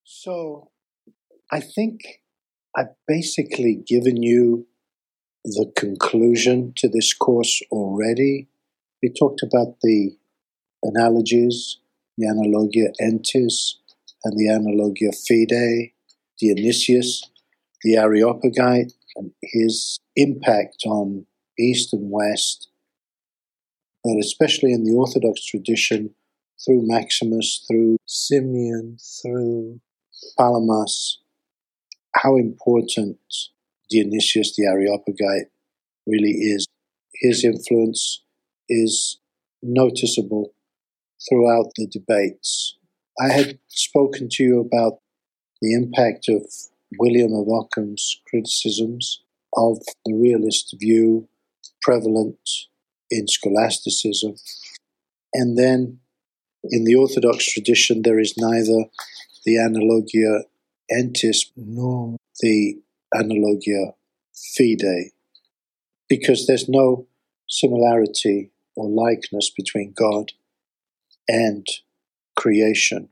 So I think I've basically given you the conclusion to this course already. We talked about the analogies, the analogia entis and the analogia fide, Dionysius, the Areopagite, and his impact on East and West, but especially in the Orthodox tradition, through Maximus, through Simeon, through Palamas, how important Dionysius the Areopagite really is. His influence is noticeable throughout the debates. I had spoken to you about the impact of William of Ockham's criticisms of the realist view prevalent in scholasticism. And then in the Orthodox tradition, there is neither the analogia entis nor the analogia fide, because there's no similarity or likeness between God and creation.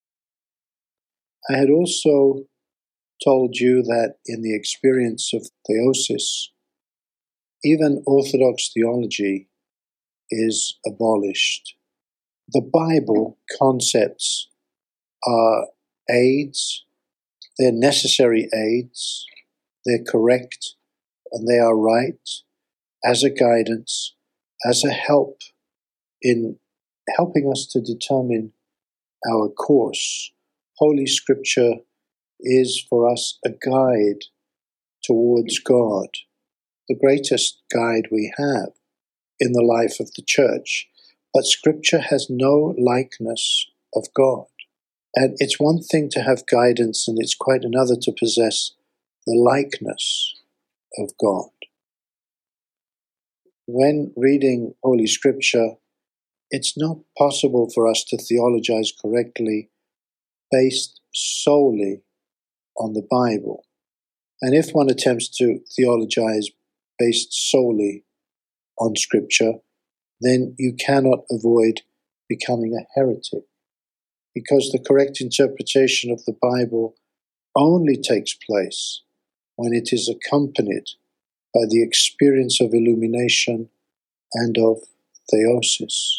I had also told you that in the experience of theosis, even Orthodox theology is abolished. The Bible concepts are aids, they're necessary aids, they're correct, and they are right as a guidance, as a help in helping us to determine our course. Holy Scripture is for us a guide towards God, the greatest guide we have in the life of the church. But Scripture has no likeness of God. And it's one thing to have guidance, and it's quite another to possess the likeness of God. When reading Holy Scripture, it's not possible for us to theologize correctly based solely on the Bible. And if one attempts to theologize based solely on Scripture, then you cannot avoid becoming a heretic, because the correct interpretation of the Bible only takes place when it is accompanied by the experience of illumination and of theosis.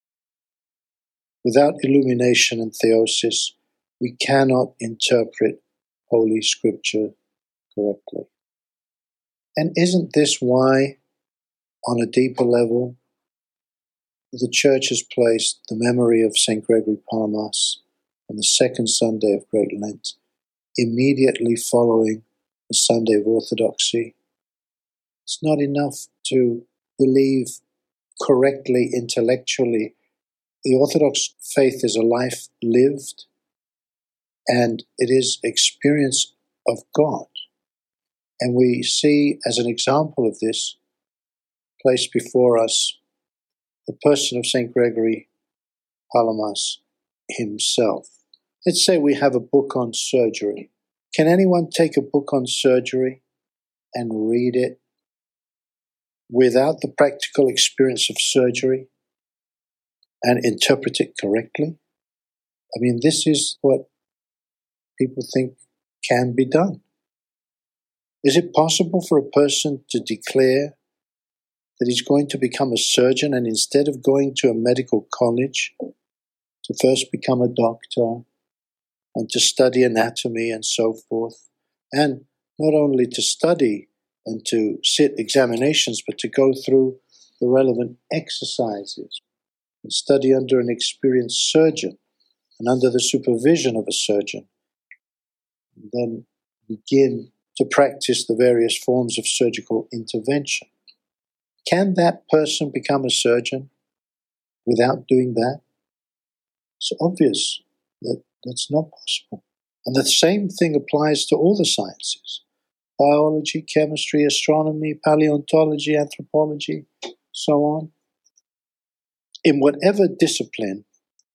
Without illumination and theosis, we cannot interpret Holy Scripture correctly. And isn't this why, on a deeper level, the Church has placed the memory of St. Gregory Palamas on the second Sunday of Great Lent, immediately following the Sunday of Orthodoxy? It's not enough to believe correctly intellectually. The Orthodox faith is a life lived, and it is experience of God. And we see, as an example of this, placed before us the person of St. Gregory Palamas himself. Let's say we have a book on surgery. Can anyone take a book on surgery and read it without the practical experience of surgery and interpret it correctly? I mean, this is what people think can be done. Is it possible for a person to declare that he's going to become a surgeon, and instead of going to a medical college to first become a doctor and to study anatomy and so forth, and not only to study and to sit examinations, but to go through the relevant exercises and study under an experienced surgeon and under the supervision of a surgeon, and then begin to practice the various forms of surgical intervention? Can that person become a surgeon without doing that? It's obvious that that's not possible. And the same thing applies to all the sciences: biology, chemistry, astronomy, paleontology, anthropology, so on. In whatever discipline,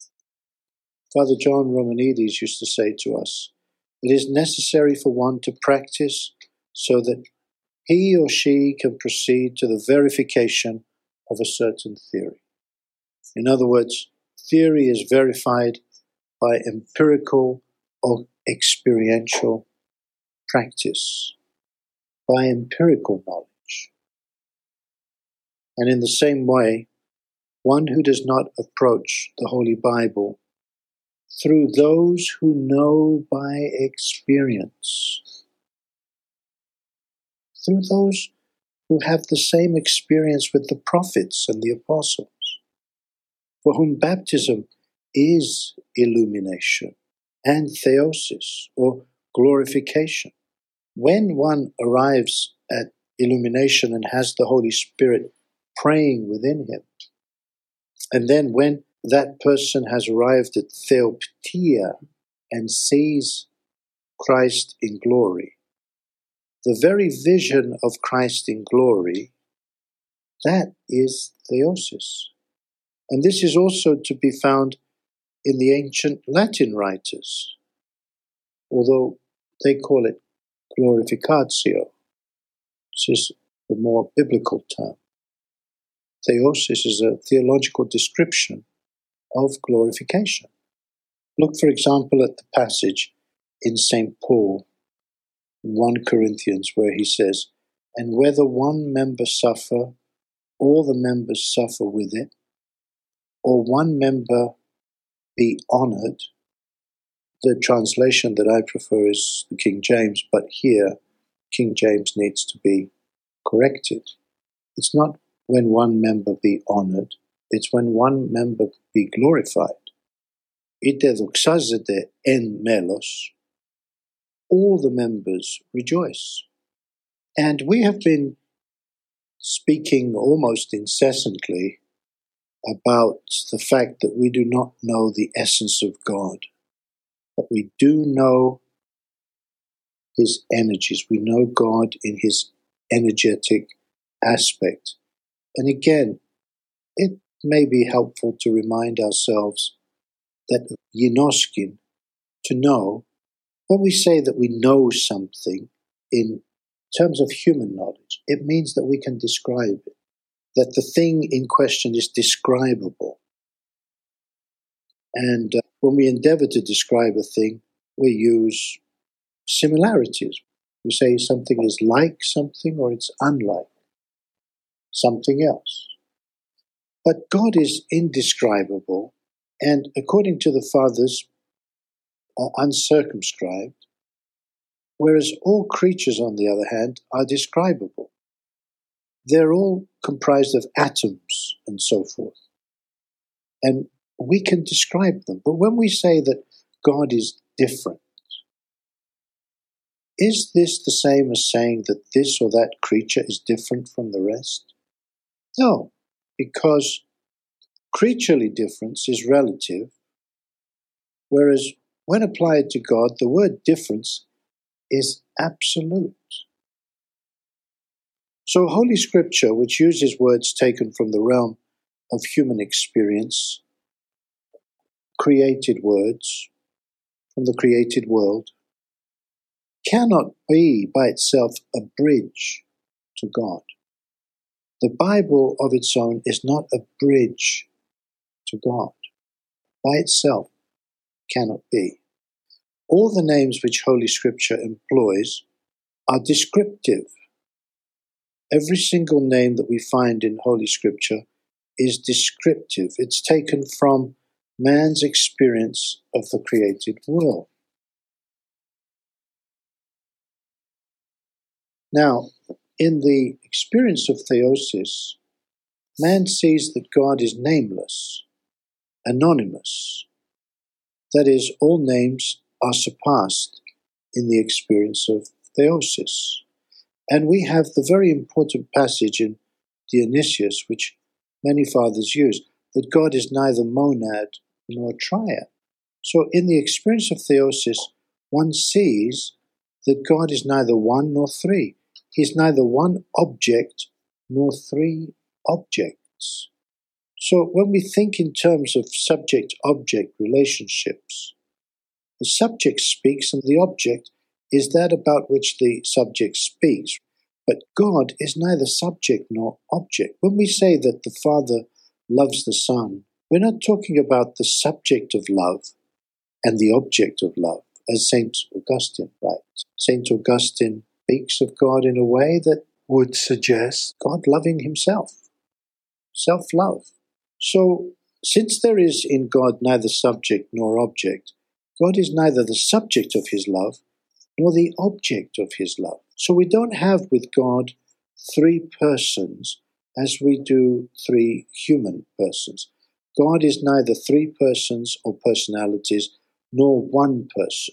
Father John Romanides used to say to us, it is necessary for one to practice so that he or she can proceed to the verification of a certain theory. In other words, theory is verified by empirical or experiential practice, by empirical knowledge. And in the same way, one who does not approach the Holy Bible through those who know by experience, through those who have the same experience with the prophets and the apostles, for whom baptism is illumination and theosis, or glorification. When one arrives at illumination and has the Holy Spirit praying within him, and then when that person has arrived at theoptia and sees Christ in glory, the very vision of Christ in glory, that is theosis. And this is also to be found in the ancient Latin writers, although they call it glorificatio, which is the more biblical term. Theosis is a theological description of glorification. Look, for example, at the passage in St. Paul, in 1 Corinthians, where he says, "And whether one member suffer, all the members suffer with it, or one member be honored." The translation that I prefer is the King James, but here King James needs to be corrected. It's not when one member be honored, it's when one member be glorified. Ite doxazete en melos, all the members rejoice. And we have been speaking almost incessantly about the fact that we do not know the essence of God, but we do know his energies. We know God in his energetic aspect. And again, it may be helpful to remind ourselves that ginoskin, to know, when we say that we know something in terms of human knowledge, it means that we can describe it, that the thing in question is describable. And when we endeavor to describe a thing, we use similarities. We say something is like something or it's unlike something else. But God is indescribable, and according to the fathers, uncircumscribed, whereas all creatures, on the other hand, are describable. They're all comprised of atoms and so forth. And we can describe them. But when we say that God is different, is this the same as saying that this or that creature is different from the rest? No, because creaturely difference is relative, whereas when applied to God, the word difference is absolute. So Holy Scripture, which uses words taken from the realm of human experience, created words from the created world, cannot be by itself a bridge to God. The Bible of its own is not a bridge to God. By itself cannot be. All the names which Holy Scripture employs are descriptive. Every single name that we find in Holy Scripture is descriptive. It's taken from man's experience of the created world. Now, in the experience of theosis, man sees that God is nameless, anonymous. That is, all names are surpassed in the experience of theosis. And we have the very important passage in Dionysius, which many fathers use, that God is neither monad nor triad. So in the experience of theosis, one sees that God is neither one nor three. He's neither one object nor three objects. So when we think in terms of subject-object relationships, the subject speaks and the object is that about which the subject speaks. But God is neither subject nor object. When we say that the Father loves the Son, we're not talking about the subject of love and the object of love as St. Augustine writes. St. Augustine speaks of God in a way that would suggest God loving himself, self-love. So, since there is in God neither subject nor object, God is neither the subject of his love nor the object of his love. So we don't have with God three persons as we do three human persons. God is neither three persons or personalities nor one person.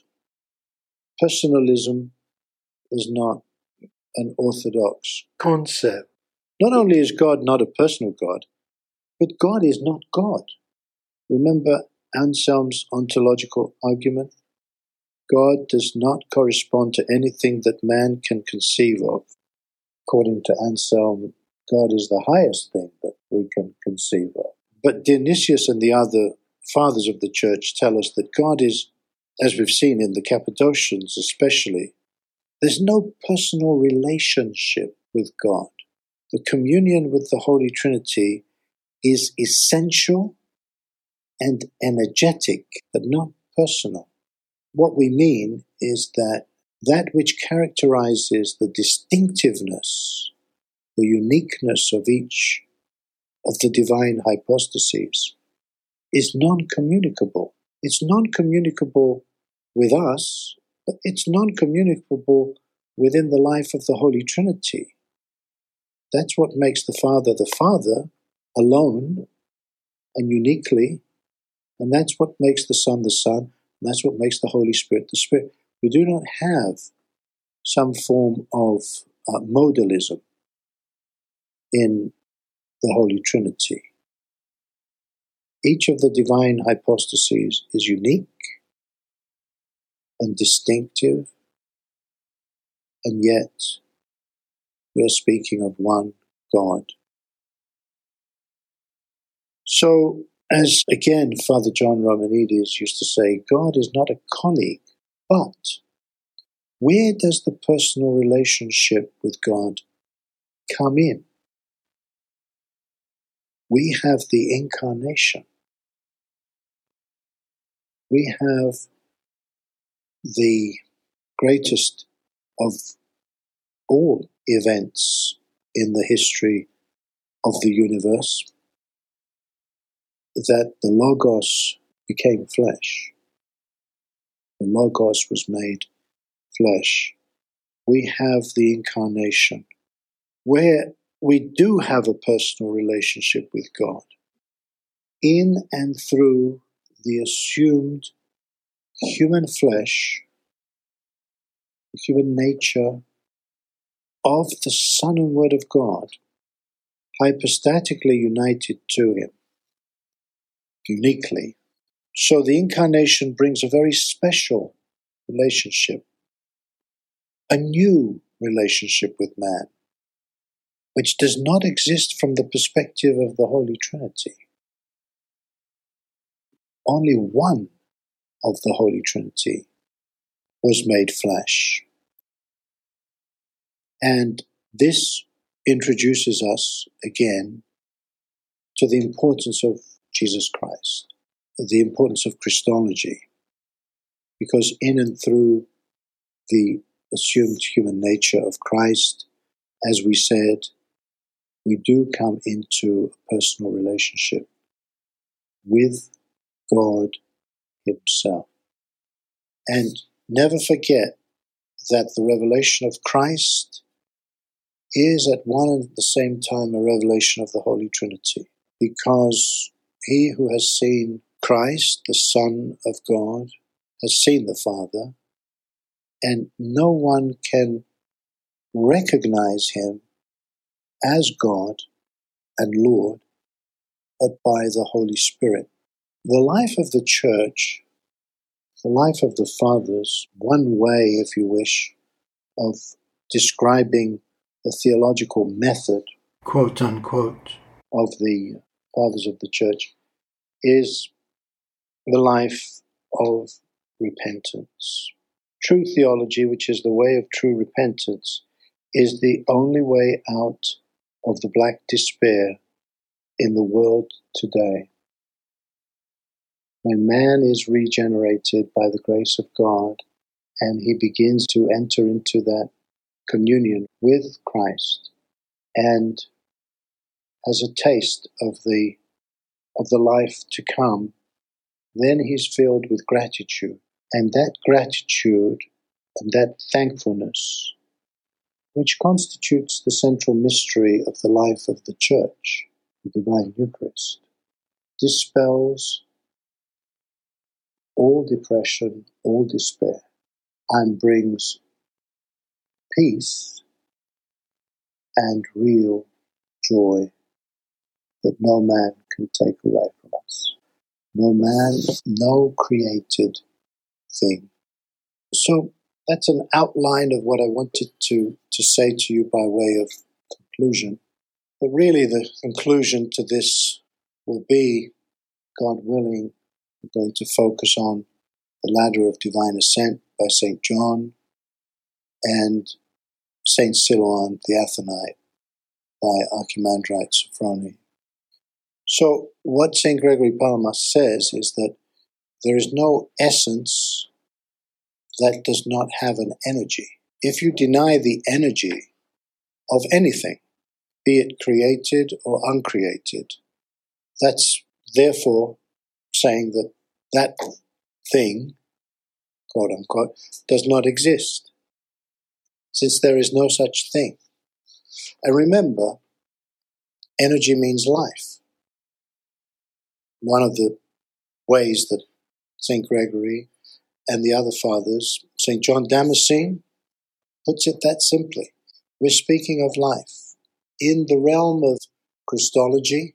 Personalism is not an orthodox concept. Not only is God not a personal God, but God is not God. Remember Anselm's ontological argument? God does not correspond to anything that man can conceive of. According to Anselm, God is the highest thing that we can conceive of. But Dionysius and the other fathers of the church tell us that God is, as we've seen in the Cappadocians especially, there's no personal relationship with God. The communion with the Holy Trinity is essential and energetic, but not personal. What we mean is that which characterizes the distinctiveness, the uniqueness of each of the divine hypostases is non-communicable. It's non-communicable with us, but it's non-communicable within the life of the Holy Trinity. That's what makes the Father alone and uniquely, and that's what makes the Son, and that's what makes the Holy Spirit the Spirit. We do not have some form of modalism in the Holy Trinity. Each of the divine hypostases is unique and distinctive, and yet we are speaking of one God. So, as again Father John Romanides used to say, God is not a colleague, but where does the personal relationship with God come in? We have the incarnation. We have the greatest of all events in the history of the universe, that the Logos became flesh. The Logos was made flesh. We have the incarnation, where we do have a personal relationship with God, in and through the assumed human flesh, the human nature of the Son and Word of God, hypostatically united to him, uniquely. So the incarnation brings a very special relationship, a new relationship with man, which does not exist from the perspective of the Holy Trinity. Only one of the Holy Trinity was made flesh. And this introduces us again to the importance of Jesus Christ, the importance of Christology, because in and through the assumed human nature of Christ, as we said, we do come into a personal relationship with God himself. And never forget that the revelation of Christ is at one and the same time a revelation of the Holy Trinity, because he who has seen Christ, the Son of God, has seen the Father, and no one can recognize him as God and Lord but by the Holy Spirit. The life of the Church, the life of the Fathers, one way, if you wish, of describing the theological method, quote unquote, of the Fathers of the Church is the life of repentance. True theology, which is the way of true repentance, is the only way out of the black despair in the world today. when man is regenerated by the grace of God and he begins to enter into that communion with Christ and has a taste of the life to come, then he's filled with gratitude. And that gratitude and that thankfulness, which constitutes the central mystery of the life of the Church, the Divine Eucharist, dispels all depression, all despair, and brings peace and real joy that no man can take away from us. No man, no created thing. So that's an outline of what I wanted to say to you by way of conclusion. But really the conclusion to this will be, God willing, we're going to focus on the Ladder of Divine Ascent by St. John and St. Silouan the Athonite by Archimandrite Sophrony. So what St. Gregory Palamas says is that there is no essence that does not have an energy. If you deny the energy of anything, be it created or uncreated, that's therefore saying that that thing, quote unquote, does not exist, since there is no such thing. And remember, energy means life. One of the ways that St. Gregory and the other fathers, St. John Damascene, puts it that simply. We're speaking of life. In the realm of Christology,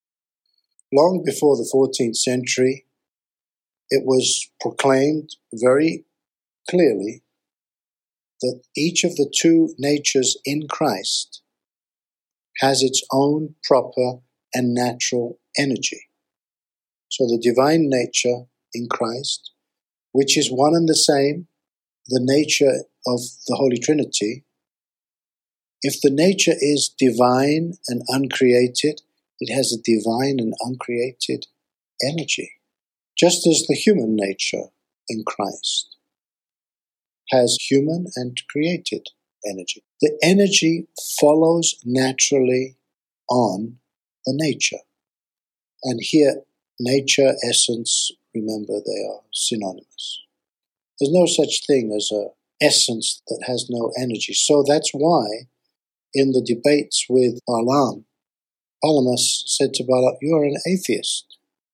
long before the 14th century, it was proclaimed very clearly that each of the two natures in Christ has its own proper and natural energy. So the divine nature in Christ, which is one and the same, the nature of the Holy Trinity, if the nature is divine and uncreated, it has a divine and uncreated energy, just as the human nature in Christ has human and created energy. The energy follows naturally on the nature. And here, nature, essence, remember they are synonymous. There's no such thing as an essence that has no energy. So that's why in the debates with Balaam, Palamas said to Balaam, "You're an atheist,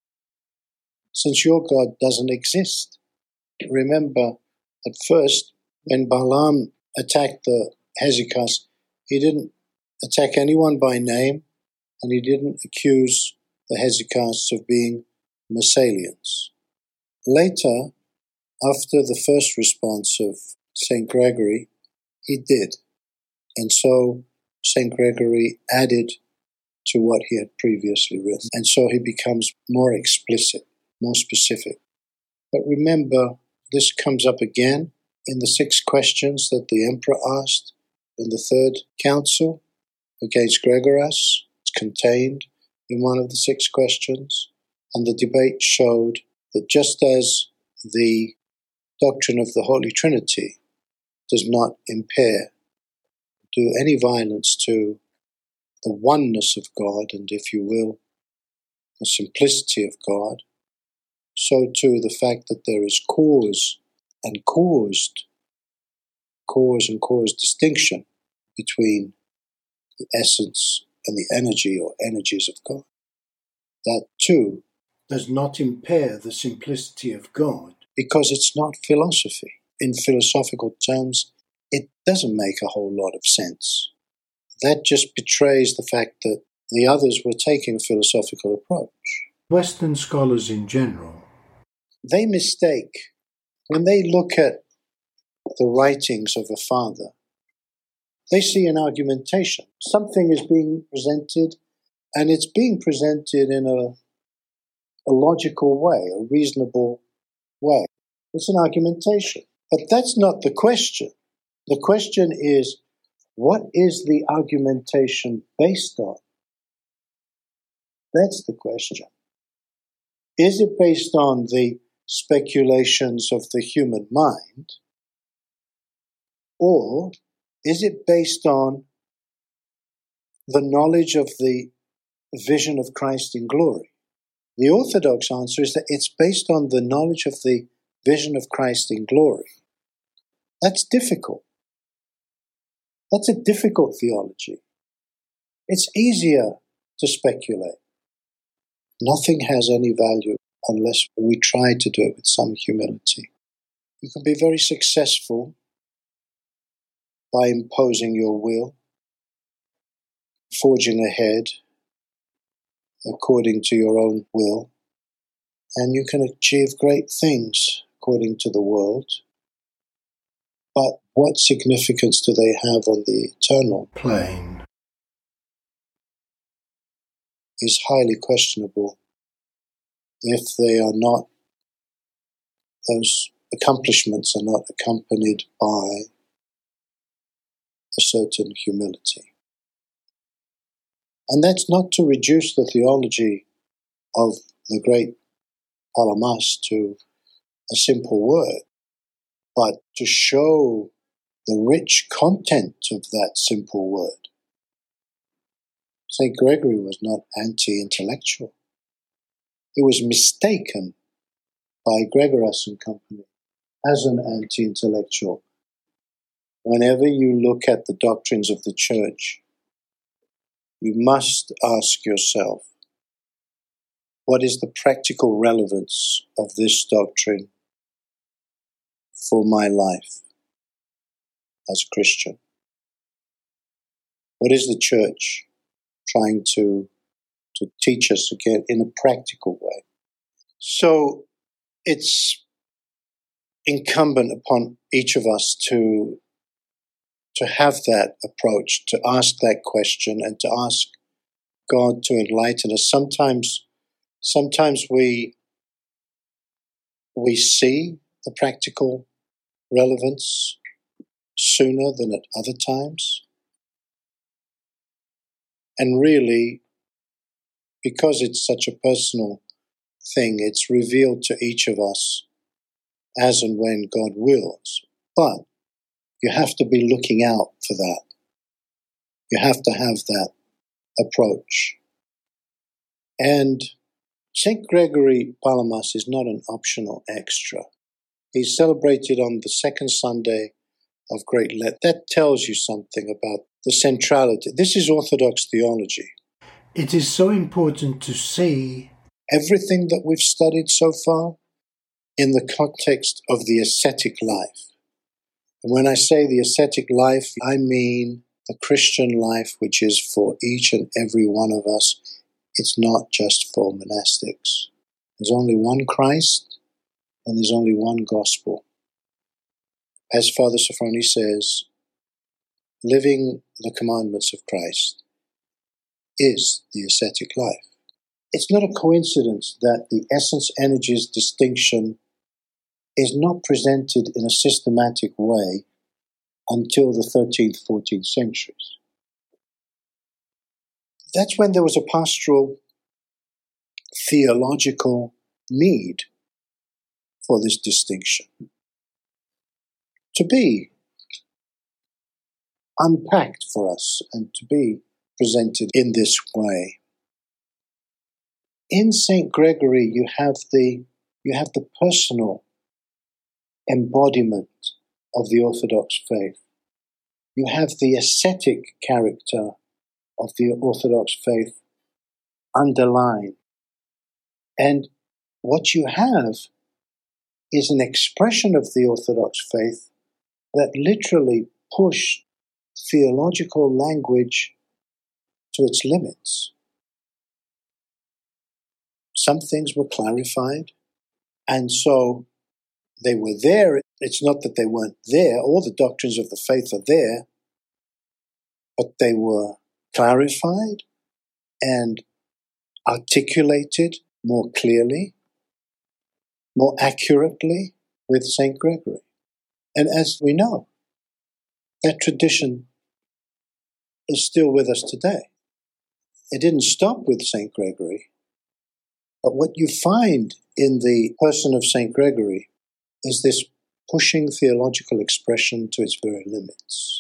since your God doesn't exist." Remember, at first, when Balaam attacked the Hesychast, he didn't attack anyone by name, and he didn't accuse the Hesychasts of being Massalians. Later, after the first response of St. Gregory, he did. And so St. Gregory added to what he had previously written. And so he becomes more explicit, more specific. But remember, this comes up again in the 6 questions that the emperor asked in the Third Council against Gregoras. It's contained in one of the 6 questions. And the debate showed that just as the doctrine of the Holy Trinity does not impair, do any violence to the oneness of God, and if you will, the simplicity of God, so too the fact that there is cause and cause distinction between the essence and the energy or energies of God. That too does not impair the simplicity of God, because it's not philosophy. In philosophical terms, it doesn't make a whole lot of sense. That just betrays the fact that the others were taking a philosophical approach. Western scholars in general, they mistake, when they look at the writings of a father, they see an argumentation. Something is being presented, and it's being presented in a logical way, a reasonable way. It's an argumentation. But that's not the question. The question is, what is the argumentation based on? That's the question. Is it based on the speculations of the human mind? Or is it based on the knowledge of the vision of Christ in glory? The Orthodox answer is that it's based on the knowledge of the vision of Christ in glory. That's difficult. That's a difficult theology. It's easier to speculate. Nothing has any value unless we try to do it with some humility. You can be very successful by imposing your will, forging ahead according to your own will, and you can achieve great things according to the world. But what significance do they have on the eternal plane is highly questionable if they are not, those accomplishments are not accompanied by a certain humility. And that's not to reduce the theology of the great Palamas to a simple word, but to show the rich content of that simple word. St. Gregory was not anti-intellectual. He was mistaken by Gregoras and company as an anti-intellectual. Whenever you look at the doctrines of the Church, you must ask yourself, what is the practical relevance of this doctrine for my life as a Christian? What is the Church trying to teach us again in a practical way? So it's incumbent upon each of us to have that approach, to ask that question and to ask God to enlighten us. Sometimes we see the practical relevance sooner than at other times. And really, because it's such a personal thing, it's revealed to each of us as and when God wills. But you have to be looking out for that. You have to have that approach. And St. Gregory Palamas is not an optional extra. He's celebrated on the second Sunday of Great Lent. That tells you something about the centrality. This is Orthodox theology. It is so important to see everything that we've studied so far in the context of the ascetic life. And when I say the ascetic life, I mean the Christian life, which is for each and every one of us. It's not just for monastics. There's only one Christ, and there's only one gospel. As Father Sophrony says, living the commandments of Christ is the ascetic life. It's not a coincidence that the essence energies distinction is not presented in a systematic way until the 13th, 14th centuries. That's when there was a pastoral theological need for this distinction to be unpacked for us and to be presented in this way. In St. Gregory, you have the personal embodiment of the Orthodox faith. You have the ascetic character of the Orthodox faith underlined. And what you have is an expression of the Orthodox faith that literally pushed theological language to its limits. Some things were clarified, and so they were there. It's not that they weren't there. All the doctrines of the faith are there, but they were clarified and articulated more clearly, more accurately with St. Gregory. And as we know, that tradition is still with us today. It didn't stop with St. Gregory, But what you find in the person of St. Gregory is this pushing theological expression to its very limits.